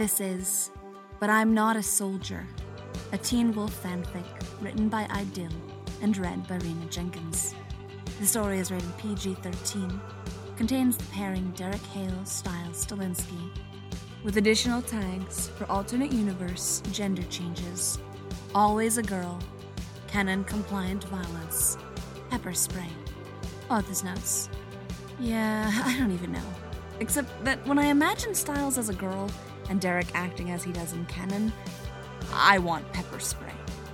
This is But I'm Not a Soldier, a Teen Wolf fanfic written by Ideal and read by Rena Jenkins. The story is rated PG-13, contains the pairing Derek Hale, Styles, Stilinski, with additional tags for alternate universe, gender changes, always a girl, canon-compliant violence, pepper spray. Author's notes. Yeah, I don't even know. Except that when I imagine Styles as a girl and Derek acting as he does in canon, I want pepper spray.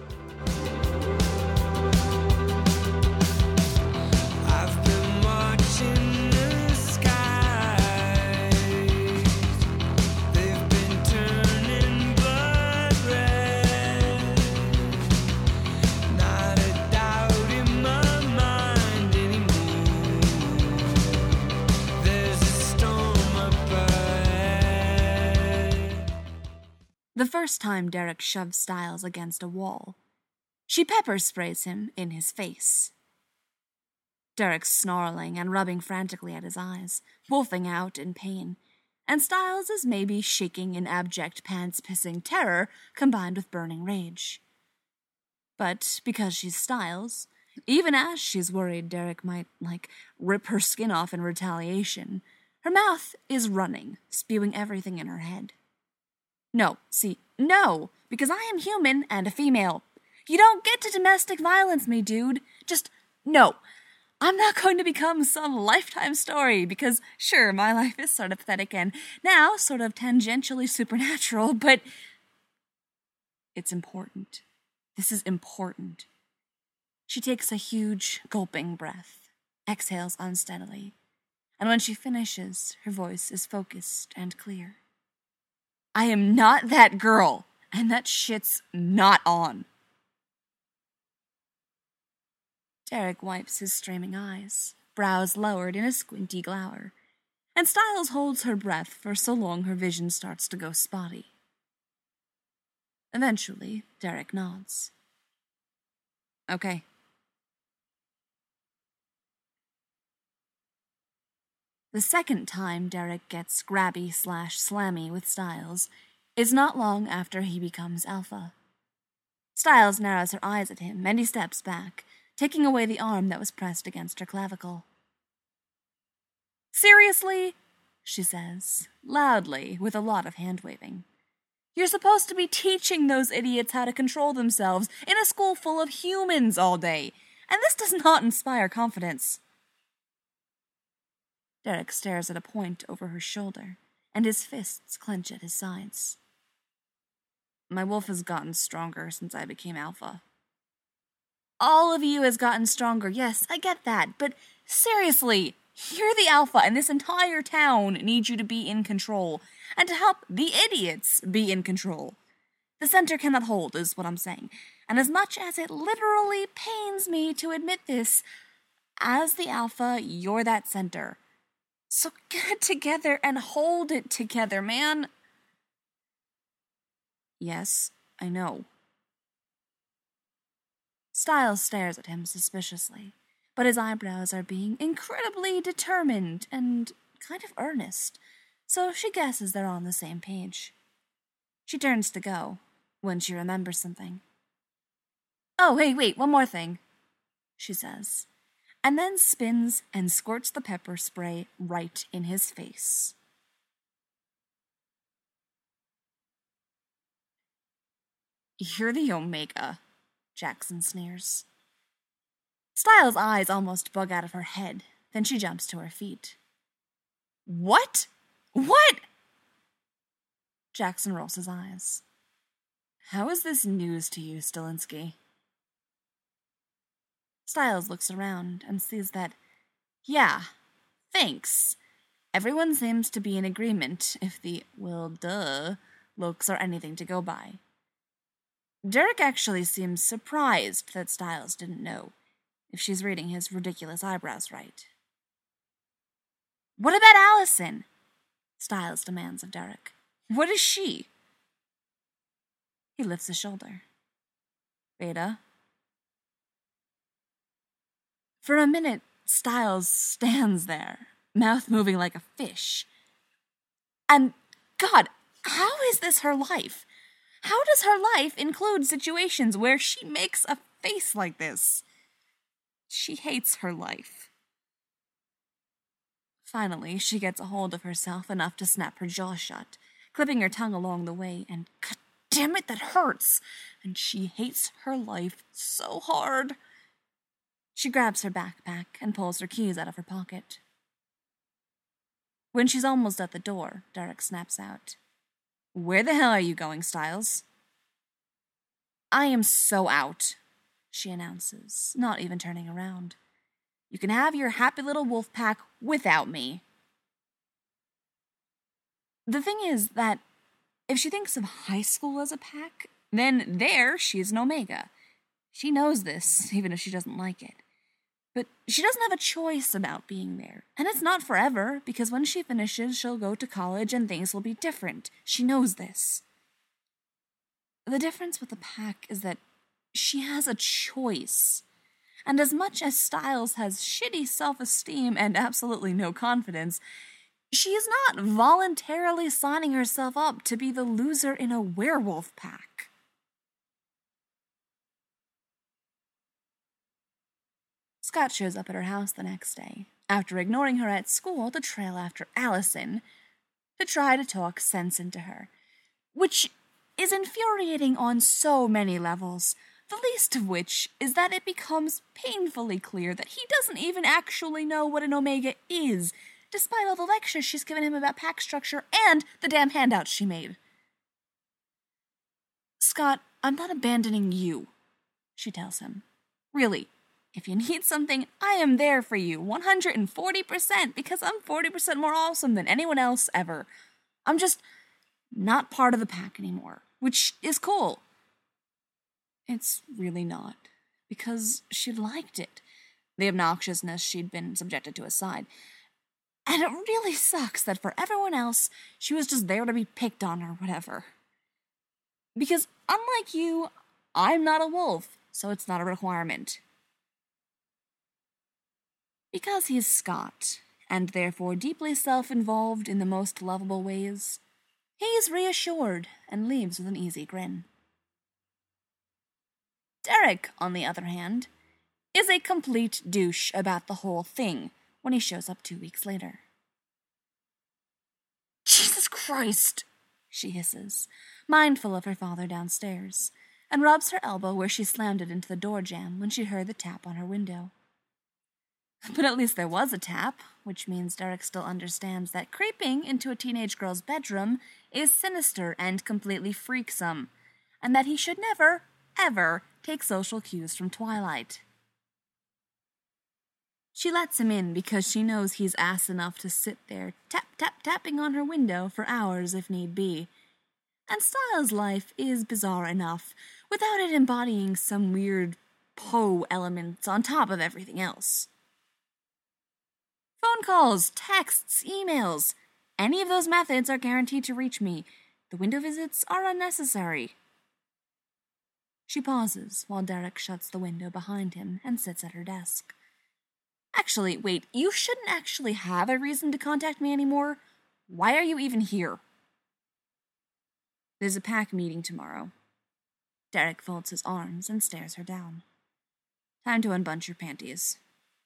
I've been watching the skies. They've been turning blood red. Not a doubt in my mind anymore. There's a storm up ahead. The first time Derek shoves Styles against a wall, she pepper sprays him in his face. Derek's snarling and rubbing frantically at his eyes, wolfing out in pain, and Styles is maybe shaking in abject pants-pissing terror combined with burning rage. But because she's Styles, even as she's worried Derek might, rip her skin off in retaliation, her mouth is running, spewing everything in her head. No, because I am human and a female. You don't get to domestic violence me, dude. Just, no. I'm not going to become some Lifetime story, because, sure, my life is sort of pathetic and now sort of tangentially supernatural, but it's important. This is important. She takes a huge, gulping breath, exhales unsteadily, and when she finishes, her voice is focused and clear. I am not that girl, and that shit's not on. Derek wipes his streaming eyes, brows lowered in a squinty glower, and Styles holds her breath for so long her vision starts to go spotty. Eventually, Derek nods. Okay. The second time Derek gets grabby/slammy with Styles is not long after he becomes alpha. Styles narrows her eyes at him, and he steps back, taking away the arm that was pressed against her clavicle. Seriously? She says, loudly, with a lot of hand-waving. You're supposed to be teaching those idiots how to control themselves in a school full of humans all day, and this does not inspire confidence. Derek stares at a point over her shoulder, and his fists clench at his sides. My wolf has gotten stronger since I became alpha. All of you has gotten stronger, yes, I get that, but seriously, you're the alpha and this entire town needs you to be in control, and to help the idiots be in control. The center cannot hold, is what I'm saying, and as much as it literally pains me to admit this, as the alpha, you're that center. So get it together and hold it together, man. Yes, I know. Styles stares at him suspiciously, but his eyebrows are being incredibly determined and kind of earnest, so she guesses they're on the same page. She turns to go, when she remembers something. Oh, hey, wait, one more thing, she says, and then spins and squirts the pepper spray right in his face. You're the Omega, Jackson sneers. Styles' eyes almost bug out of her head, then she jumps to her feet. What? What? Jackson rolls his eyes. How is this news to you, Stilinski? Styles looks around and sees that, yeah, thanks. Everyone seems to be in agreement if the, well, duh, looks are anything to go by. Derek actually seems surprised that Styles didn't know, if she's reading his ridiculous eyebrows right. What about Allison? Styles demands of Derek. What is she? He lifts a shoulder. Beta. For a minute, Styles stands there, mouth moving like a fish. And God, How is this her life? How does her life include situations where she makes a face like this? She hates her life. Finally, she gets a hold of herself enough to snap her jaw shut, clipping her tongue along the way, and God damn it, that hurts! And she hates her life so hard. She grabs her backpack and pulls her keys out of her pocket. When she's almost at the door, Derek snaps out, "Where the hell are you going, Styles?" "I am so out," she announces, not even turning around. "You can have your happy little wolf pack without me." The thing is that if she thinks of high school as a pack, then there she is an Omega. She knows this, even if she doesn't like it. But she doesn't have a choice about being there. And it's not forever, because when she finishes, she'll go to college and things will be different. She knows this. The difference with the pack is that she has a choice. And as much as Styles has shitty self-esteem and absolutely no confidence, she is not voluntarily signing herself up to be the loser in a werewolf pack. Scott shows up at her house the next day, after ignoring her at school to trail after Allison, to try to talk sense into her, which is infuriating on so many levels, the least of which is that it becomes painfully clear that he doesn't even actually know what an Omega is, despite all the lectures she's given him about pack structure and the damn handouts she made. "Scott, I'm not abandoning you," she tells him. "Really. If you need something, I am there for you, 140%, because I'm 40% more awesome than anyone else ever. I'm just not part of the pack anymore, which is cool." It's really not, because she liked it, the obnoxiousness she'd been subjected to aside. And it really sucks that for everyone else, she was just there to be picked on or whatever. Because unlike you, I'm not a wolf, so it's not a requirement. Because he's Scott, and therefore deeply self-involved in the most lovable ways, he's reassured and leaves with an easy grin. Derek, on the other hand, is a complete douche about the whole thing when he shows up 2 weeks later. "Jesus Christ," she hisses, mindful of her father downstairs, and rubs her elbow where she slammed it into the door jamb when she heard the tap on her window. But at least there was a tap, which means Derek still understands that creeping into a teenage girl's bedroom is sinister and completely freaksome, and that he should never, ever take social cues from Twilight. She lets him in because she knows he's ass enough to sit there tapping on her window for hours if need be. And Styles' life is bizarre enough without it embodying some weird Poe elements on top of everything else. Phone calls, texts, emails. Any of those methods are guaranteed to reach me. The window visits are unnecessary. She pauses while Derek shuts the window behind him and sits at her desk. "Actually, wait, you shouldn't actually have a reason to contact me anymore. Why are you even here?" "There's a pack meeting tomorrow." Derek folds his arms and stares her down. "Time to unbunch your panties."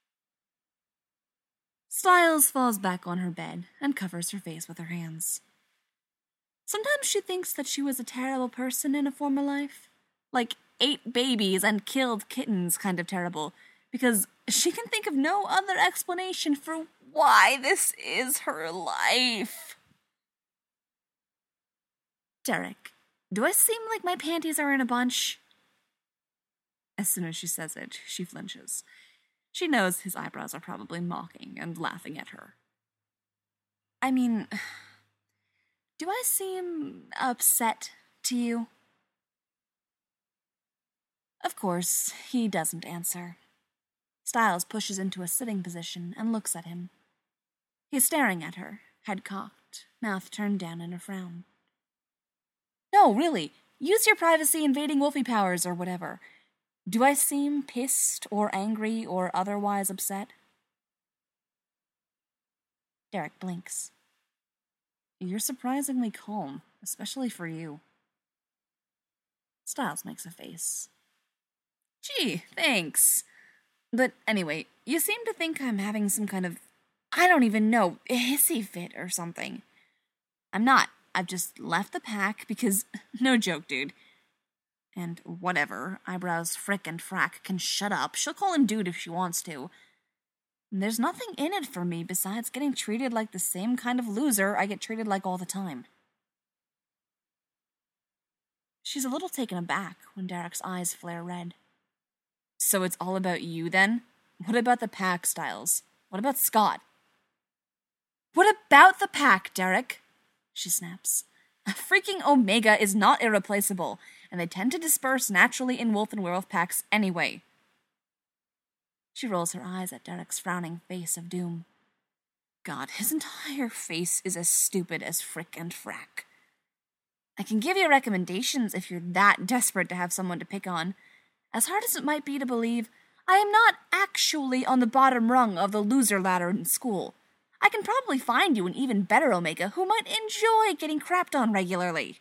Styles falls back on her bed and covers her face with her hands. Sometimes she thinks that she was a terrible person in a former life. Like, ate babies and killed kittens kind of terrible, because she can think of no other explanation for why this is her life. "Derek, do I seem like my panties are in a bunch?" As soon as she says it, she flinches. She knows his eyebrows are probably mocking and laughing at her. "I mean, do I seem upset to you?" Of course, he doesn't answer. Styles pushes into a sitting position and looks at him. He's staring at her, head cocked, mouth turned down in a frown. "No, really, use your privacy-invading wolfie powers or whatever. Do I seem pissed or angry or otherwise upset?" Derek blinks. "You're surprisingly calm," especially for you. Styles makes a face. Gee, thanks. But anyway, you seem to think I'm having some kind of, I don't even know, hissy fit or something. I'm not. I've just left the pack because, no joke, dude. And whatever, eyebrows Frick and Frack can shut up. She'll call him dude if she wants to. There's nothing in it for me besides getting treated like the same kind of loser I get treated like all the time. She's a little taken aback when Derek's eyes flare red. So it's all about you then? What about the pack, Styles? What about Scott? What about the pack, Derek? She snaps. A freaking Omega is not irreplaceable, and they tend to disperse naturally in wolf and werewolf packs anyway. She rolls her eyes at Derek's frowning face of doom. God, his entire face is as stupid as Frick and Frack. I can give you recommendations if you're that desperate to have someone to pick on. As hard as it might be to believe, I am not actually on the bottom rung of the loser ladder in school. I can probably find you an even better Omega who might enjoy getting crapped on regularly.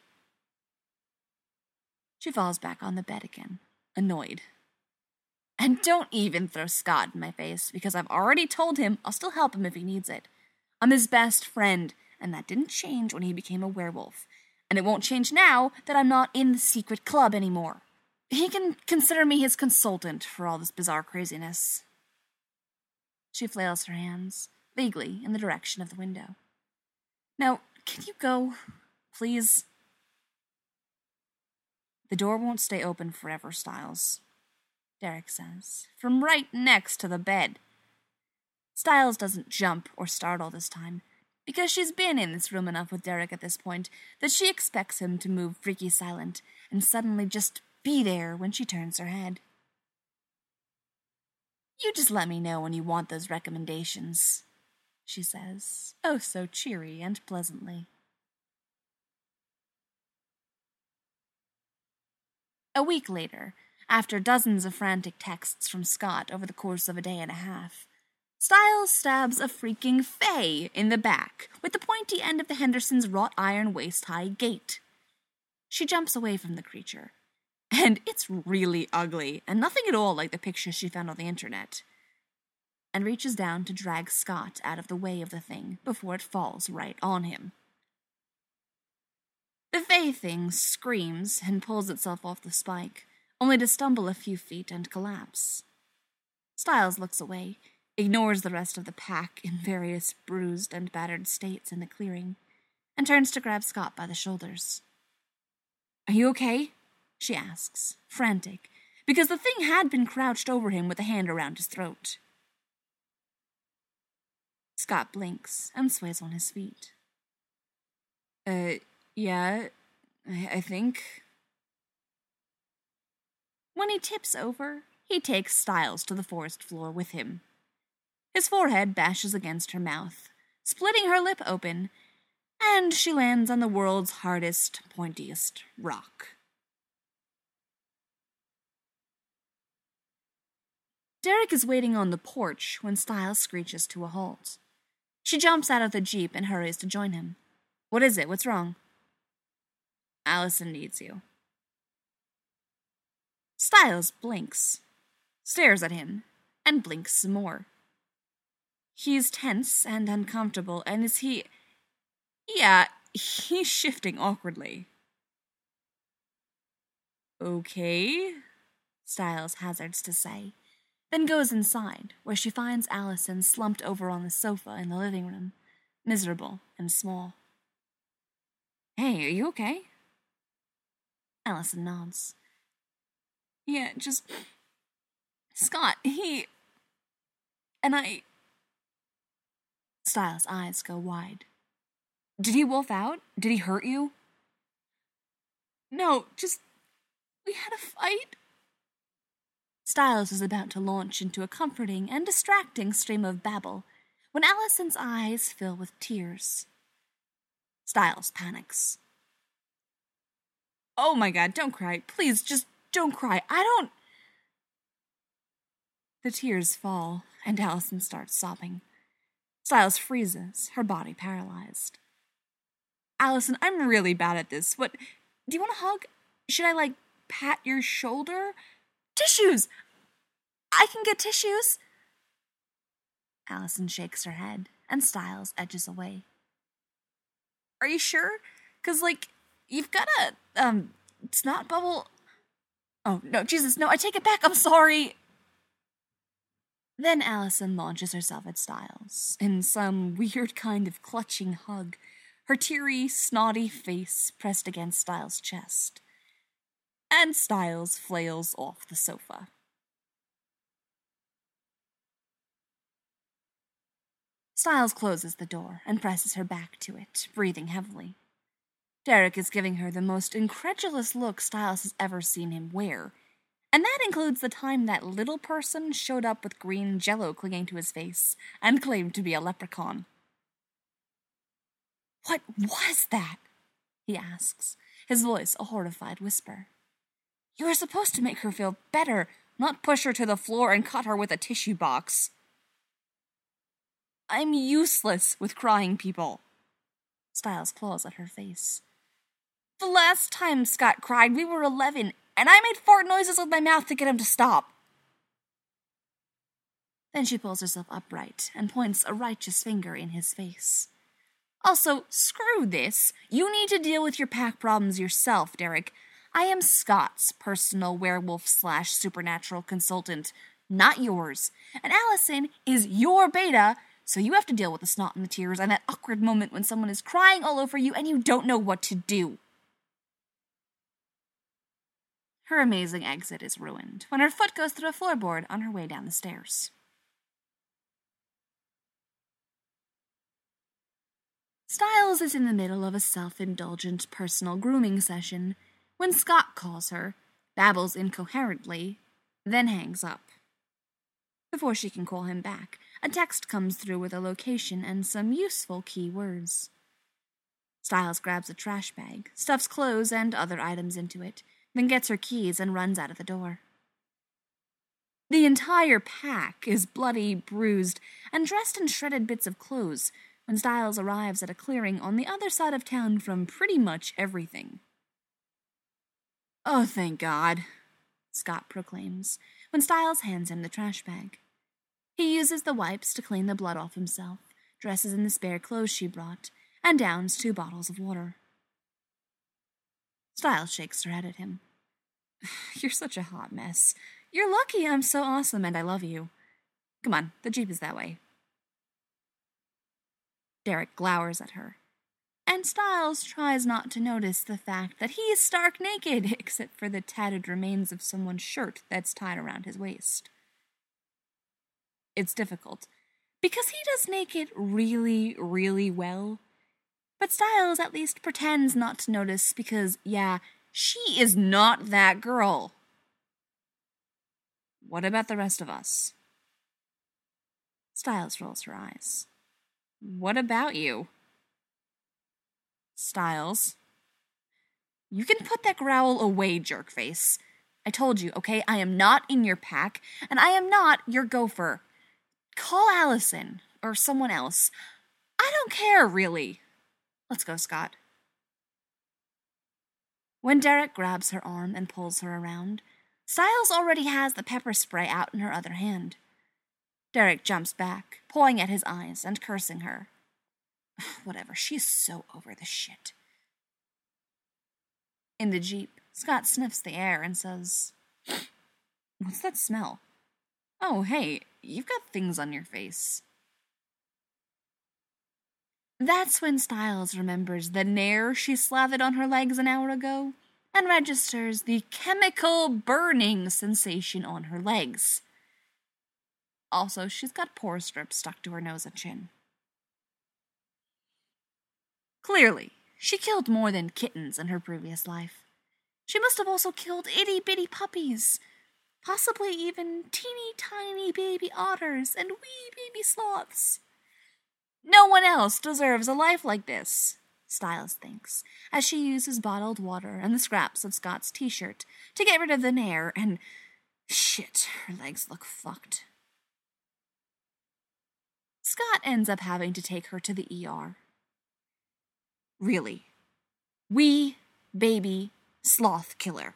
She falls back on the bed again, annoyed. And don't even throw Scott in my face, because I've already told him I'll still help him if he needs it. I'm his best friend, and that didn't change when he became a werewolf. And it won't change now that I'm not in the secret club anymore. He can consider me his consultant for all this bizarre craziness. She flails her hands, vaguely in the direction of the window. Now, can you go, please? The door won't stay open forever, Styles, Derek says, from right next to the bed. Styles doesn't jump or startle this time, because she's been in this room enough with Derek at this point that she expects him to move freaky silent and suddenly just be there when she turns her head. You just let me know when you want those recommendations, she says, oh so cheery and pleasantly. A week later, after dozens of frantic texts from Scott over the course of a day and a half, Styles stabs a freaking Fae in the back with the pointy end of the Henderson's wrought iron waist-high gate. She jumps away from the creature, and it's really ugly and nothing at all like the picture she found on the internet, and reaches down to drag Scott out of the way of the thing before it falls right on him. The Fae thing screams and pulls itself off the spike, only to stumble a few feet and collapse. Styles looks away, ignores the rest of the pack in various bruised and battered states in the clearing, and turns to grab Scott by the shoulders. Are you okay? She asks, frantic, because the thing had been crouched over him with a hand around his throat. Scott blinks and sways on his feet. Yeah, I think. When he tips over, he takes Styles to the forest floor with him. His forehead bashes against her mouth, splitting her lip open, and she lands on the world's hardest, pointiest rock. Derek is waiting on the porch when Styles screeches to a halt. She jumps out of the Jeep and hurries to join him. What is it? What's wrong? Allison needs you. Styles blinks, stares at him, and blinks some more. He's tense and uncomfortable, and is he... Yeah, he's shifting awkwardly. Okay, Styles hazards to say, then goes inside, where she finds Allison slumped over on the sofa in the living room, miserable and small. Hey, are you okay? Allison nods. Yeah, just... Scott, he... And I... Styles' eyes go wide. Did he wolf out? Did he hurt you? No, just... We had a fight. Styles is about to launch into a comforting and distracting stream of babble when Allison's eyes fill with tears. Styles panics. Oh my God, don't cry. Please, just don't cry. I don't... The tears fall, and Allison starts sobbing. Styles freezes, her body paralyzed. Allison, I'm really bad at this. What? Do you want a hug? Should I, pat your shoulder? Tissues! I can get tissues. Allison shakes her head, and Styles edges away. Are you sure? 'Cause, you've got a, snot bubble. Oh, no, Jesus, no, I take it back, I'm sorry. Then Allison launches herself at Styles, in some weird kind of clutching hug, her teary, snotty face pressed against Styles' chest. And Styles flails off the sofa. Styles closes the door and presses her back to it, breathing heavily. Derek is giving her the most incredulous look Styles has ever seen him wear, and that includes the time that little person showed up with green jello clinging to his face and claimed to be a leprechaun. What was that? He asks, his voice a horrified whisper. You were supposed to make her feel better, not push her to the floor and cut her with a tissue box. I'm useless with crying people. Styles claws at her face. The last time Scott cried, we were 11, and I made fart noises with my mouth to get him to stop. Then she pulls herself upright and points a righteous finger in his face. Also, screw this. You need to deal with your pack problems yourself, Derek. I am Scott's personal werewolf/supernatural consultant, not yours. And Allison is your beta, so you have to deal with the snot and the tears and that awkward moment when someone is crying all over you and you don't know what to do. Her amazing exit is ruined when her foot goes through a floorboard on her way down the stairs. Styles is in the middle of a self-indulgent personal grooming session when Scott calls her, babbles incoherently, then hangs up. Before she can call him back, a text comes through with a location and some useful key words. Styles grabs a trash bag, stuffs clothes and other items into it, then gets her keys and runs out of the door. The entire pack is bloody, bruised, and dressed in shredded bits of clothes when Styles arrives at a clearing on the other side of town from pretty much everything. Oh, thank God, Scott proclaims, when Styles hands him the trash bag. He uses the wipes to clean the blood off himself, dresses in the spare clothes she brought, and downs 2 bottles of water. Styles shakes her head at him. You're such a hot mess. You're lucky I'm so awesome and I love you. Come on, the Jeep is that way. Derek glowers at her, and Styles tries not to notice the fact that he is stark naked except for the tattered remains of someone's shirt that's tied around his waist. It's difficult, because he does naked really, really well, but Styles at least pretends not to notice because, yeah, she is not that girl. What about the rest of us? Styles rolls her eyes. What about you? Styles. You can put that growl away, jerkface. I told you, okay? I am not in your pack, and I am not your gopher. Call Allison, or someone else. I don't care, really. Let's go, Scott. When Derek grabs her arm and pulls her around, Styles already has the pepper spray out in her other hand. Derek jumps back, pulling at his eyes and cursing her. Whatever, she's so over this shit. In the Jeep, Scott sniffs the air and says, What's that smell? Oh, hey, you've got things on your face. That's when Styles remembers the nair she slathered on her legs an hour ago and registers the chemical burning sensation on her legs. Also, she's got pore strips stuck to her nose and chin. Clearly, she killed more than kittens in her previous life. She must have also killed itty-bitty puppies, possibly even teeny-tiny baby otters and wee baby sloths. No one else deserves a life like this, Styles thinks, as she uses bottled water and the scraps of Scott's t-shirt to get rid of the nair and... Shit, her legs look fucked. Scott ends up having to take her to the ER. Really, Wee baby sloth killer.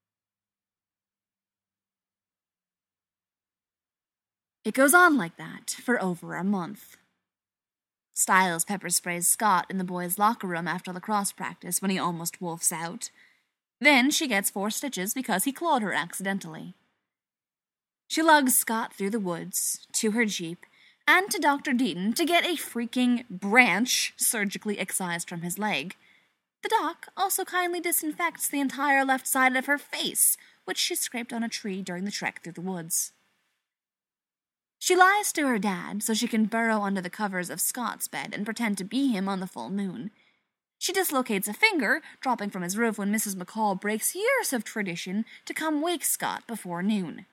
It goes on like that for over a month. Styles pepper sprays Scott in the boys' locker room after lacrosse practice when he almost wolfs out. Then she gets 4 stitches because he clawed her accidentally. She lugs Scott through the woods, to her Jeep, and to Dr. Deaton to get a freaking branch surgically excised from his leg. The doc also kindly disinfects the entire left side of her face, which she scraped on a tree during the trek through the woods. She lies to her dad so she can burrow under the covers of Scott's bed and pretend to be him on the full moon. She dislocates a finger, dropping from his roof when Mrs. McCall breaks years of tradition to come wake Scott before noon.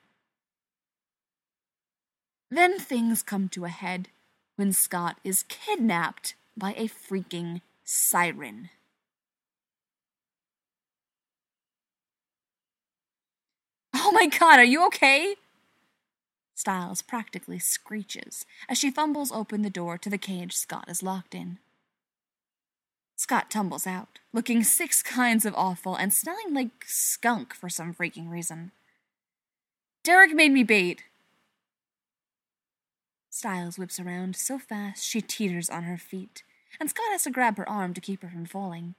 Then things come to a head when Scott is kidnapped by a freaking siren. Oh my God, are you okay? Styles practically screeches as she fumbles open the door to the cage Scott is locked in. Scott tumbles out, looking 6 kinds of awful and smelling like skunk for some freaking reason. Derek made me bait. Styles whips around so fast she teeters on her feet, and Scott has to grab her arm to keep her from falling.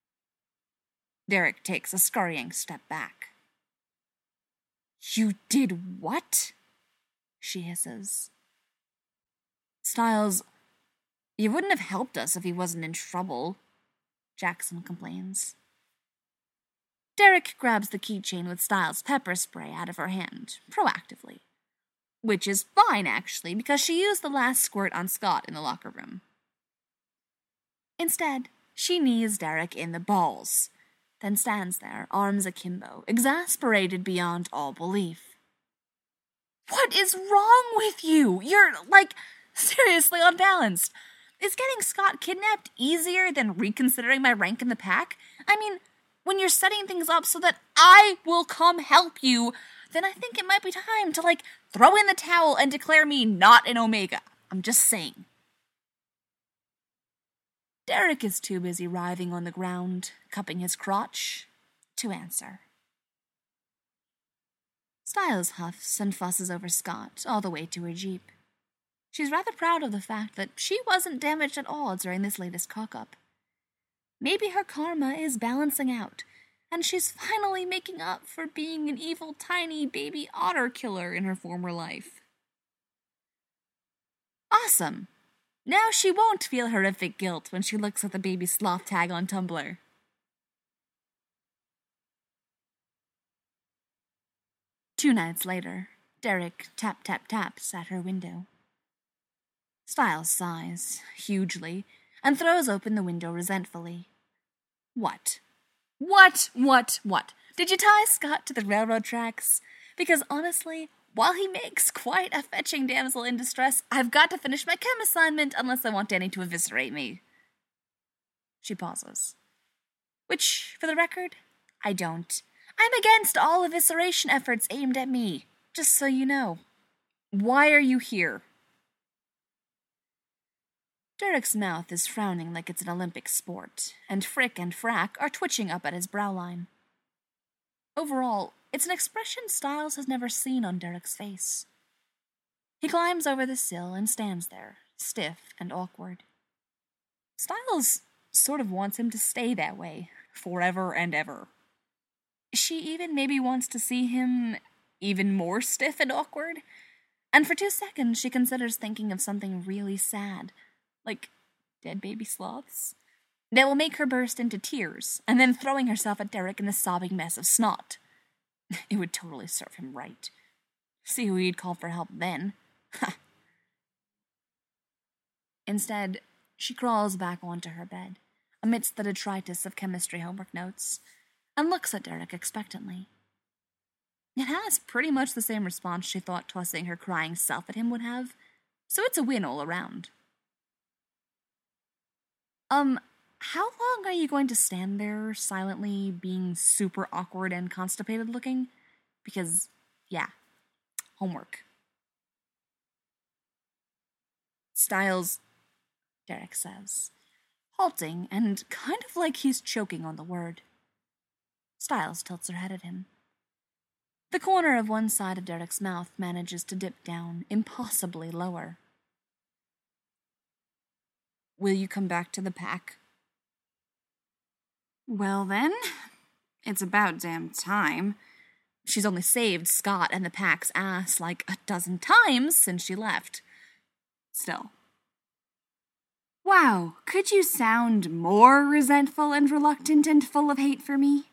Derek takes a scurrying step back. You did what? She hisses. Styles, you wouldn't have helped us if he wasn't in trouble, Jackson complains. Derek grabs the keychain with Styles' pepper spray out of her hand, proactively. Which is fine, actually, because she used the last squirt on Scott in the locker room. Instead, she knees Derek in the balls, then stands there, arms akimbo, exasperated beyond all belief. What is wrong with you? You're, seriously unbalanced. Is getting Scott kidnapped easier than reconsidering my rank in the pack? I mean, when you're setting things up so that I will come help you, then I think it might be time to, throw in the towel and declare me not an Omega. I'm just saying. Derek is too busy writhing on the ground, cupping his crotch, to answer. Styles huffs and fusses over Scott all the way to her Jeep. She's rather proud of the fact that she wasn't damaged at all during this latest cock-up. Maybe her karma is balancing out, and she's finally making up for being an evil tiny baby otter killer in her former life. Awesome! Now she won't feel horrific guilt when she looks at the baby sloth tag on Tumblr. Two nights later, Derek taps at her window. Styles sighs, hugely, and throws open the window resentfully. What? Did you tie Scott to the railroad tracks? Because honestly, while he makes quite a fetching damsel in distress, I've got to finish my chem assignment unless I want Danny to eviscerate me. She pauses. Which, for the record, I don't. I'm against all evisceration efforts aimed at me, just so you know. Why are you here? Derek's mouth is frowning like it's an Olympic sport, and Frick and Frack are twitching up at his browline. Overall, it's an expression Styles has never seen on Derek's face. He climbs over the sill and stands there, stiff and awkward. Styles sort of wants him to stay that way, forever and ever. She even maybe wants to see him even more stiff and awkward, and for 2 seconds she considers thinking of something really sad, like dead baby sloths, that will make her burst into tears, and then throwing herself at Derek in a sobbing mess of snot. It would totally serve him right. See who he'd call for help then. Instead, she crawls back onto her bed, amidst the detritus of chemistry homework notes, and looks at Derek expectantly. It has pretty much the same response she thought tossing her crying self at him would have, so it's a win all around. How long are you going to stand there, silently being super awkward and constipated looking? Because, yeah, homework. Styles, Derek says, halting and kind of like he's choking on the word. Styles tilts her head at him. The corner of one side of Derek's mouth manages to dip down impossibly lower. Will you come back to the pack? Well then, it's about damn time. She's only saved Scott and the pack's ass like a dozen times since she left. Still. Wow, could you sound more resentful and reluctant and full of hate for me?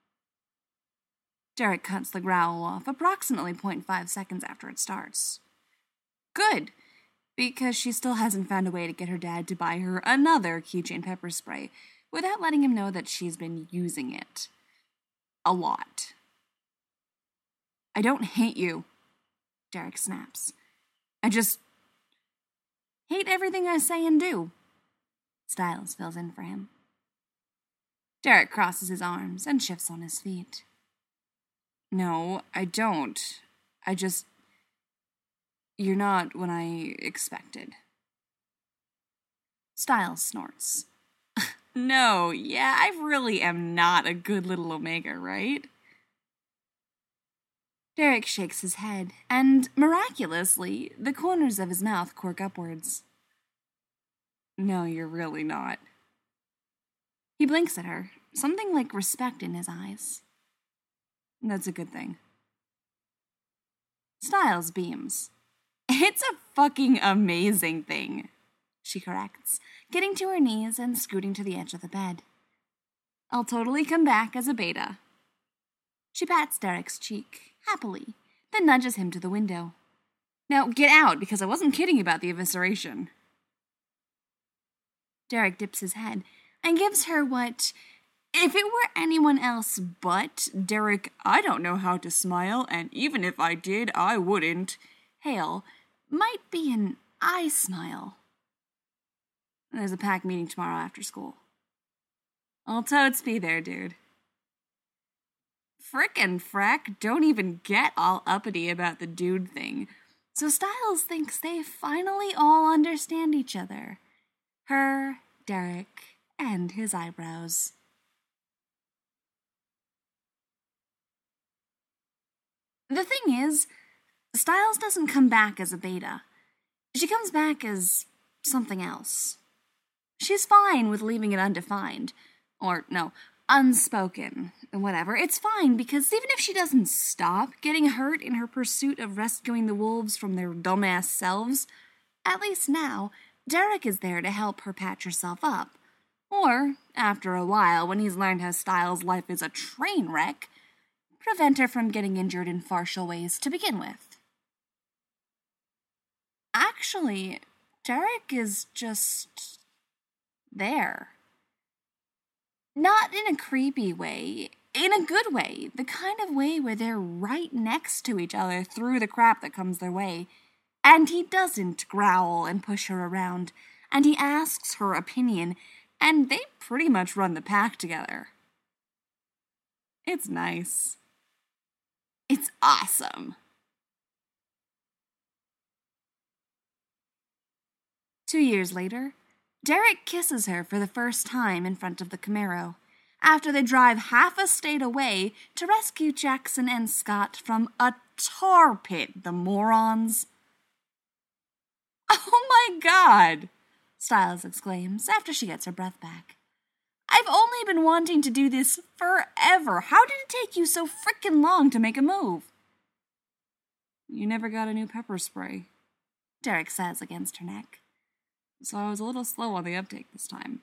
Derek cuts the growl off approximately 0.5 seconds after it starts. Good, because she still hasn't found a way to get her dad to buy her another keychain pepper spray without letting him know that she's been using it. A lot. I don't hate you, Derek snaps. I just hate everything I say and do. Styles fills in for him. Derek crosses his arms and shifts on his feet. No, I don't. You're not what I expected. Styles snorts. No, yeah, I really am not a good little Omega, right? Derek shakes his head, and miraculously, the corners of his mouth cork upwards. No, you're really not. He blinks at her, something like respect in his eyes. That's a good thing. Styles beams. It's a fucking amazing thing, she corrects, getting to her knees and scooting to the edge of the bed. I'll totally come back as a beta. She pats Derek's cheek, happily, then nudges him to the window. Now get out, because I wasn't kidding about the evisceration. Derek dips his head and gives her what, if it were anyone else but Derek, I don't know how to smile, and even if I did, I wouldn't, hail, might be an eye smile. There's a pack meeting tomorrow after school. I'll totes be there, dude. Frickin' Freck don't even get all uppity about the dude thing, so Styles thinks they finally all understand each other. Her, Derek, and his eyebrows. The thing is, Styles doesn't come back as a beta. She comes back as something else. She's fine with leaving it undefined. Or, no, unspoken. Whatever. It's fine, because even if she doesn't stop getting hurt in her pursuit of rescuing the wolves from their dumbass selves, at least now, Derek is there to help her patch herself up. Or, after a while, when he's learned how Styles' life is a train wreck, prevent her from getting injured in farcical ways to begin with. Actually, Derek is just there. Not in a creepy way, in a good way, the kind of way where they're right next to each other through the crap that comes their way, and he doesn't growl and push her around, and he asks her opinion, and they pretty much run the pack together. It's nice. It's awesome. 2 years later, Derek kisses her for the first time in front of the Camaro, after they drive half a state away to rescue Jackson and Scott from a tar pit, the morons. Oh my God, Styles exclaims after she gets her breath back. I've only been wanting to do this forever. How did it take you so frickin' long to make a move? You never got a new pepper spray, Derek says against her neck. So I was a little slow on the uptake this time.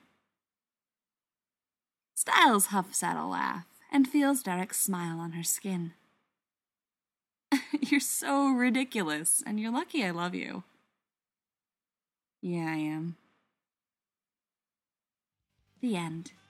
Styles huffs out a laugh and feels Derek's smile on her skin. You're so ridiculous, and you're lucky I love you. Yeah, I am. The end.